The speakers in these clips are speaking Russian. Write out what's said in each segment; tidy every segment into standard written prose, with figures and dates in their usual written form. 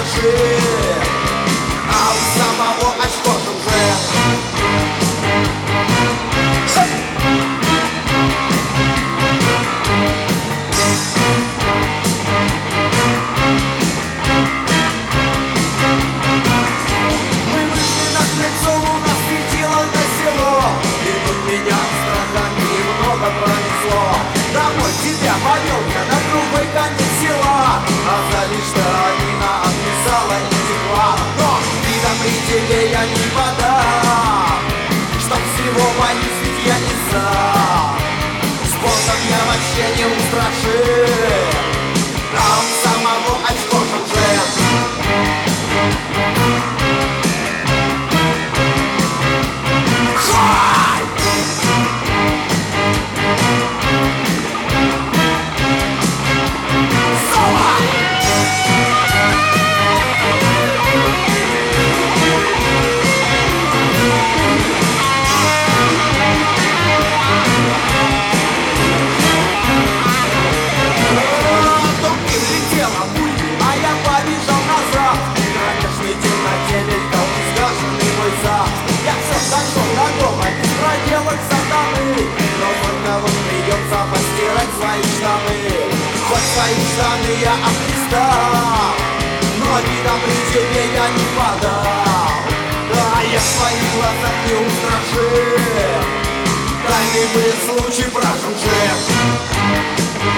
устражи, а у самого очко уже. Домой тебя повел я на другой конец села, а за штанина отписала и текла. Но вида при тебе я не подам, чтоб всего боюсь, ведь я не сам. Спортом я вообще не устрашим, а у самого очко уже. Я все дошел до дома без проделок сатаны, но только вот придется постирать свои штаны. Хоть свои штаны я обхристал, но видом при тебе я не подал. А я в своих глазах не устрашим, тайный был случай прожил же.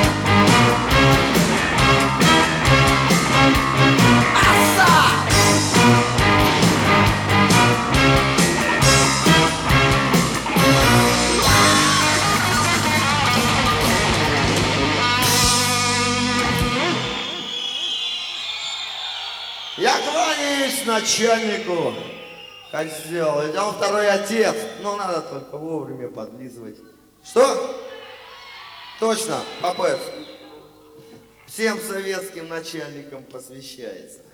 Я кланяюсь начальнику, козел, ведь он второй отец, но надо только вовремя подлизывать. Что? Точно, попец. Всем советским начальникам посвящается.